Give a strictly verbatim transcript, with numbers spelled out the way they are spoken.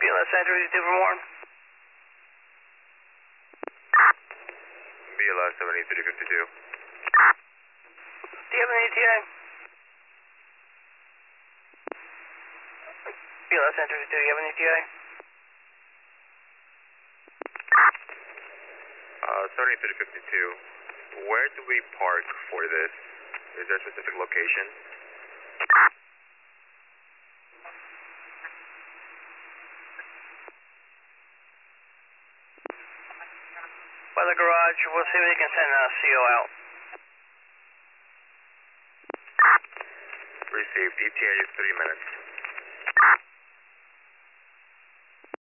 B L S Center, two for more. B L S seventy-three fifty-two. Do you have an E T A? B L S Center, do you have an E T A? Uh, seventy-three fifty-two. Where do we park for this? Is there a specific location? By the garage, we'll see if we can send a C O out. Received. E T A is three minutes.